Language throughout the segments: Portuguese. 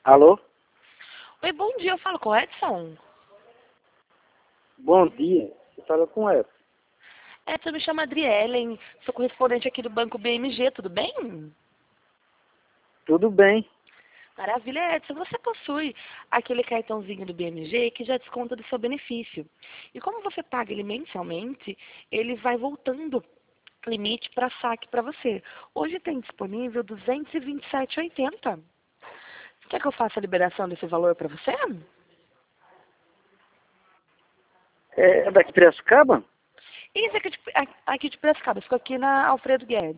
Alô? Oi, bom dia, eu falo com o Edson. Bom dia. Você fala com ela. Edson, me chama Adrielen, sou correspondente aqui do Banco BMG, tudo bem? Tudo bem. Maravilha, Edson, você possui aquele cartãozinho do BMG que já desconta do seu benefício. E como você paga ele mensalmente, ele vai voltando limite para saque para você. Hoje tem disponível R$ 227,80. Quer que eu faça a liberação desse valor para você? É daqui de Piracicaba? Isso aqui de Piracicaba, ficou aqui na Alfredo Guedes.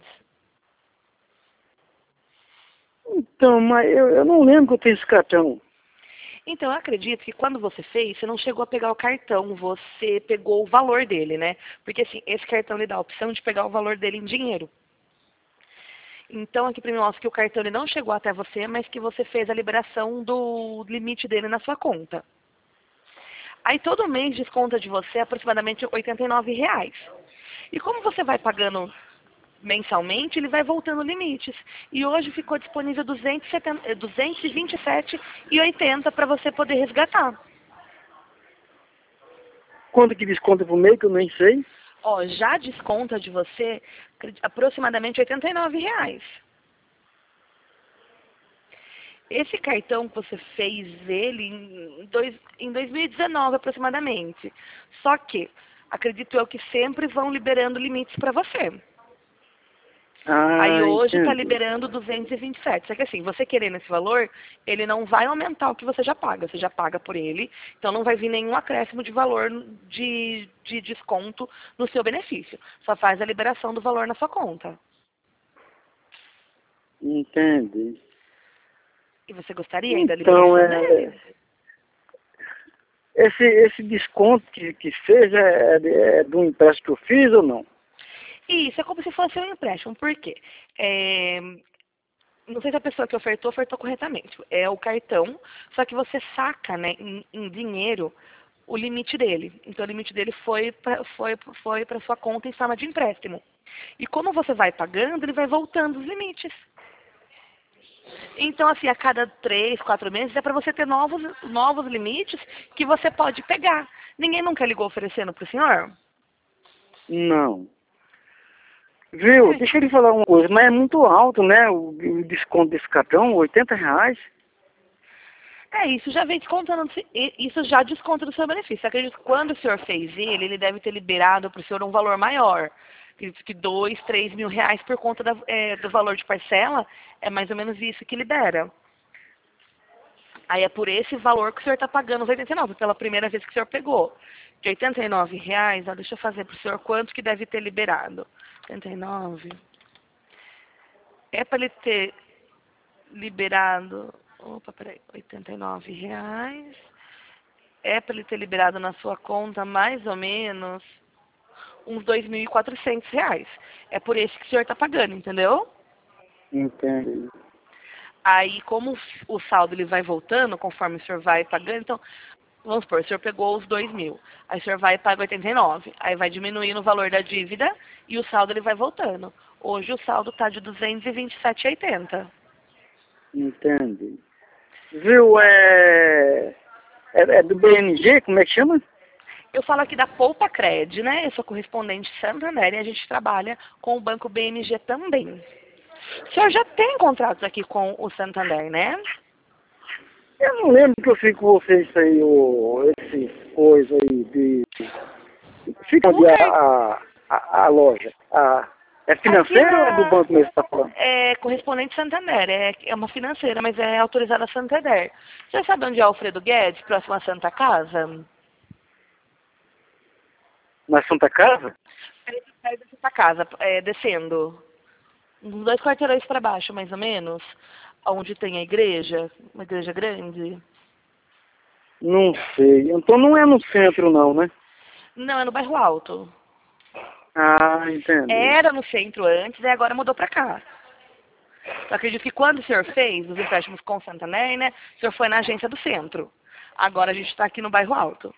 Então, mas eu não lembro que eu tenho esse cartão. Então, eu acredito que quando você fez, você não chegou a pegar o cartão, você pegou o valor dele, né? Porque assim, esse cartão lhe dá a opção de pegar o valor dele em dinheiro. Então, aqui para mim mostra que o cartão ele não chegou até você, mas que você fez a liberação do limite dele na sua conta. Aí todo mês desconta de você aproximadamente R$ 89,00. E como você vai pagando mensalmente, ele vai voltando limites. E hoje ficou disponível R$ 227,80 para você poder resgatar. Quanto que desconta por mês que eu nem sei? Ó, já desconta de você aproximadamente R$ 89,00. Esse cartão que você fez ele em 2019 aproximadamente. Só que, acredito eu que sempre vão liberando limites para você. Aí Ah, hoje está entendo. liberando 227. Só que assim, você querendo esse valor, ele não vai aumentar o que você já paga. Você já paga por ele. Então não vai vir nenhum acréscimo de valor de desconto no seu benefício. Só faz a liberação do valor na sua conta. Entendi. E você gostaria ainda da Então, liberação dele? esse desconto que fez é do empréstimo que eu fiz ou não? Isso, é como se fosse um empréstimo. Por quê? Não sei se a pessoa que ofertou corretamente. É o cartão, só que você saca, né, em dinheiro o limite dele. Então o limite dele foi para sua conta em forma de empréstimo. E como você vai pagando, ele vai voltando os limites. Então, assim, a cada 3, 4 meses é para você ter novos limites que você pode pegar. Ninguém nunca ligou oferecendo para o senhor? Não. Viu? Deixa eu lhe falar uma coisa, mas é muito alto, né? O desconto desse cartão, R$ 80. Isso já vem descontando, isso já desconta do seu benefício. Eu acredito que quando o senhor fez ele deve ter liberado para o senhor um valor maior. Acredito que 2, 3 mil reais por conta do valor de parcela, é mais ou menos isso que libera. Aí é por esse valor que o senhor está pagando os 89, pela primeira vez que o senhor pegou. De R$ 89, ó, deixa eu fazer para o senhor quanto que deve ter liberado. 89. É para ele ter liberado. Opa, peraí. R$ 89. É para ele ter liberado na sua conta mais ou menos uns R$ 2.400. É por esse que o senhor está pagando, entendeu? Entendi. Aí, como o saldo ele vai voltando conforme o senhor vai pagando, então, vamos supor, o senhor pegou os 2.000, aí o senhor vai e paga 89, aí vai diminuindo o valor da dívida e o saldo ele vai voltando. Hoje o saldo está de 227,80. Entendi. Viu? É do BMG, como é que chama? Eu falo aqui da Poupa Cred, né? Eu sou correspondente Santander e a gente trabalha com o Banco BMG também. O senhor já tem contratos aqui com o Santander, né? Eu não lembro que eu fiz com você isso aí, esse coisa aí de... Fica O onde car... a loja? É Aqui financeira ou é do banco mesmo que você está falando? é correspondente Santander, é uma financeira, mas é autorizada a Santander. Você sabe onde é Alfredo Guedes, próximo à Santa Casa? Na Santa Casa? Perto da Santa Casa, descendo. Uns 2 quarteirões para baixo, mais ou menos. Onde tem a igreja, uma igreja grande. Não sei. Então não é no centro não, né? Não, é no bairro Alto. Ah, entendi. Era no centro antes e agora mudou para cá. Eu acredito que quando o senhor fez os empréstimos com o Santander, né, o senhor foi na agência do centro. Agora a gente está aqui no bairro Alto.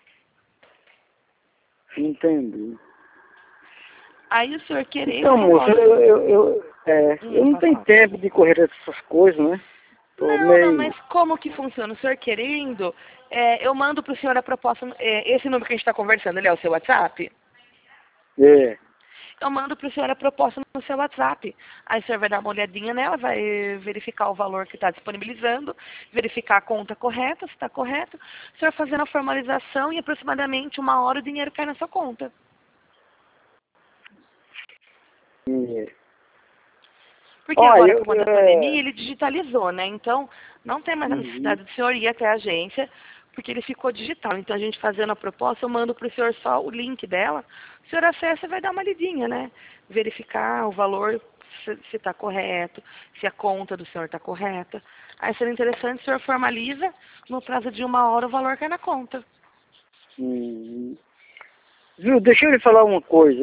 Entendi. Aí o senhor querendo, Então, eu moça, posso. eu não Pode tenho falar. tempo de correr essas coisas, né? Tô Não, meio... mas como que funciona? O senhor querendo, eu mando para o senhor a proposta, esse número que a gente está conversando, ele é o seu WhatsApp? É. Eu mando para o senhor a proposta no seu WhatsApp. Aí o senhor vai dar uma olhadinha nela, vai verificar o valor que está disponibilizando, verificar a conta correta, se está correto. O senhor fazendo a formalização e aproximadamente 1 hora o dinheiro cai na sua conta. É. Porque Olha, agora, com a pandemia, ele digitalizou, né? Então, não tem mais a Uhum. necessidade do senhor ir até a agência, porque ele ficou digital. Então, a gente fazendo a proposta, eu mando para o senhor só o link dela. O senhor acessa e vai dar uma lidinha, né? Verificar o valor, se está correto, se a conta do senhor está correta. Aí, seria interessante, o senhor formaliza, no prazo de 1 hora, o valor cai na conta. Uhum. Viu, deixa eu lhe falar uma coisa.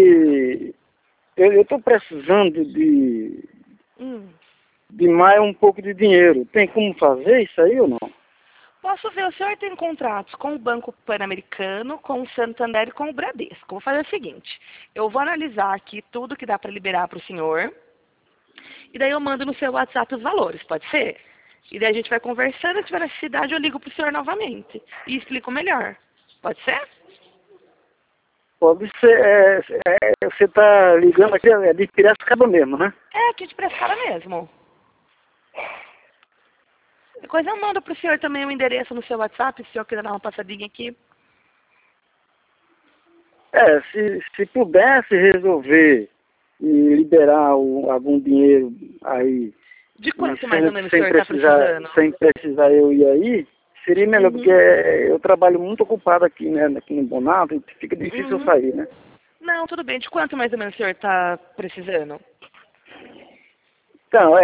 Eu estou precisando Hum. de mais um pouco de dinheiro. Tem como fazer isso aí ou não? Posso ver, o senhor tem contratos com o Banco Pan-Americano, com o Santander e com o Bradesco. Vou fazer o seguinte, eu vou analisar aqui tudo que dá para liberar para o senhor, e daí eu mando no seu WhatsApp os valores, pode ser? E daí a gente vai conversando, se tiver necessidade eu ligo para o senhor novamente e explico melhor. Pode ser? Pode ser. Você está ligando aqui, é de Piracicaba mesmo, né? É, aqui de Prescara mesmo. Depois eu mando para o senhor também o endereço no seu WhatsApp, se o senhor quiser dar uma passadinha aqui. Se pudesse resolver e liberar algum dinheiro aí, De e quanto mais ou menos o senhor está precisar, precisando? sem precisar eu ir aí, seria melhor, porque Uhum. eu trabalho muito ocupado aqui, né, aqui no Bonato, e fica difícil eu Uhum. sair, né? Não, tudo bem. De quanto mais ou menos o senhor está precisando? Então,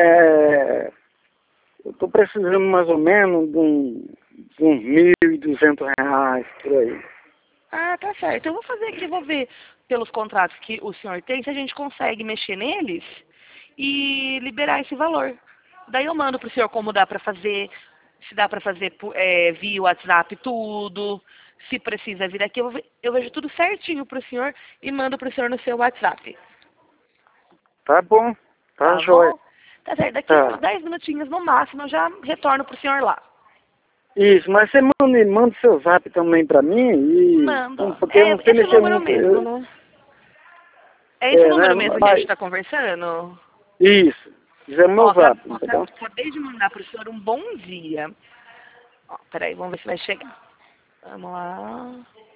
eu estou precisando mais ou menos de uns R$ 1.200 por aí. Ah, tá certo. Eu vou fazer aqui, vou ver pelos contratos que o senhor tem, se a gente consegue mexer neles e liberar esse valor. Daí eu mando pro senhor como dá para fazer, se dá para fazer via WhatsApp tudo, se precisa vir aqui, eu vejo tudo certinho pro senhor e mando pro senhor no seu WhatsApp. Tá bom, tá Tá jóia. bom? Tá certo. Daqui uns Tá. 10 minutinhos no máximo eu já retorno pro senhor lá. Isso, mas você manda seu zap também pra mim, Mando. porque eu É não sei esse mexer número muito. mesmo, né? É esse Né? número mesmo que a gente está conversando? Isso, isso é o Ó, meu zap, entendeu? acabei de mandar para o senhor um bom dia. Ó, peraí, vamos ver se vai chegar. Vamos lá.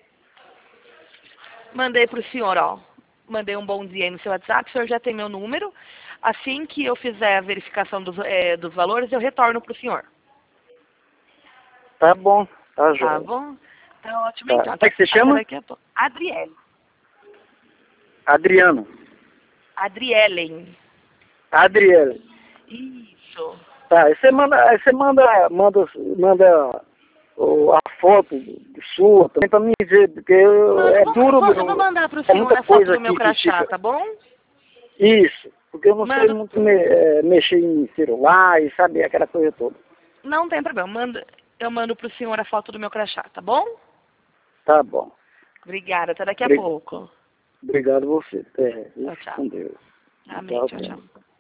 Mandei para o senhor, ó. Mandei um bom dia aí no seu WhatsApp. O senhor já tem meu número. Assim que eu fizer a verificação dos valores, eu retorno para o senhor. Tá bom, tá Tá jóia. bom? Tá ótimo, Tá. então. Como é que você Até chama? daqui a pouco. Adriele. Adriano. Adrielen. Adriele. Isso. Tá, aí você manda a foto sua também pra mim ver, porque Mano, é duro, eu vou mandar para o é senhor muita a foto coisa do meu aqui que crachá, fica. tá bom? Isso, porque eu não sei Mando. muito mexer em celular e sabe aquela coisa toda. Não tem problema. Eu mando pro senhor a foto do meu crachá, tá bom? Tá bom. Obrigada. Até daqui a Obri- pouco. Obrigado você. Tchau, tchau. Com Deus. Amém. Tchau, Tchau, tchau. tchau.